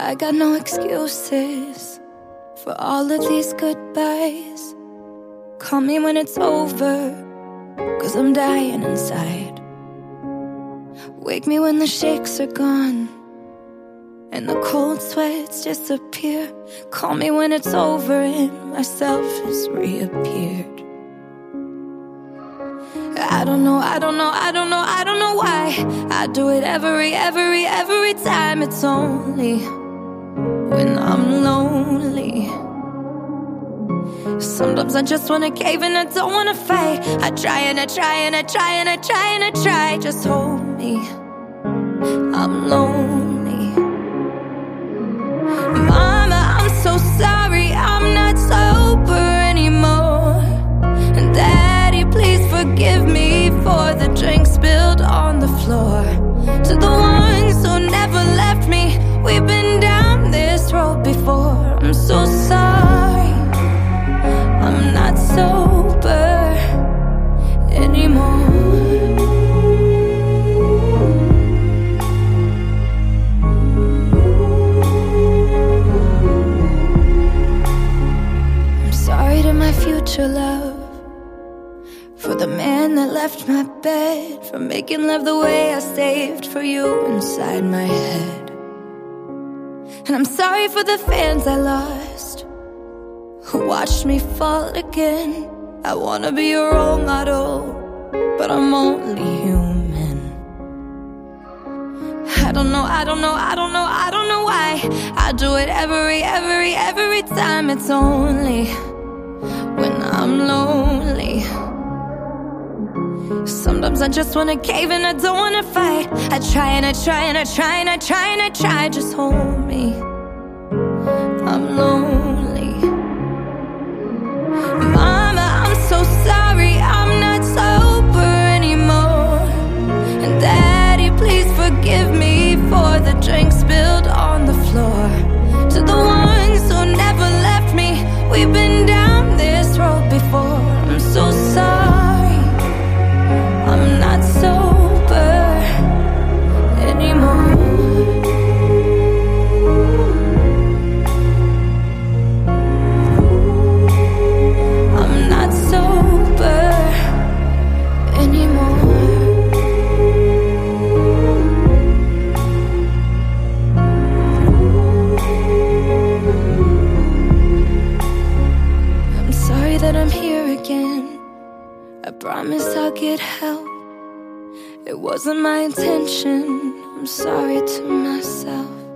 I got no excuses for all of these goodbyes. Call me when it's over, 'cause I'm dying inside. Wake me when the shakes are gone and the cold sweats disappear. Call me when it's over and myself has reappeared. I don't know why I do it every time. It's only when I'm lonely. Sometimes I just wanna cave and I don't wanna fight. I try and I try and I try and I try and I try. Just hold me, I'm lonely. Mama, I'm so sorry, I'm not sober anymore. And Daddy, please forgive me for the drink spilled on the floor. To the ones who never left me, we've been down this road before. I'm so sorry, I'm not sober anymore. I'm sorry to my future love, for the man that left my bed, for making love the way I saved for you inside my head. And I'm sorry for the fans I lost, who watched me fall again. I wanna be your role model, but I'm only human. I don't know why I do it every time. It's only when I'm lonely. Sometimes I just wanna cave and I don't wanna fight. I try and I try and I try and I try and I try. Just hold me, I'm lonely. Mama, I'm so sorry, I'm not sober anymore. And Daddy, please forgive me for the drink spilled on the floor. To the ones who never left me, we've been down this road before. I'm so sorry, I'm not sober anymore. I'm not sober anymore. I'm sorry that I'm here again. I promise I'll get help. It wasn't my intention. I'm sorry to myself.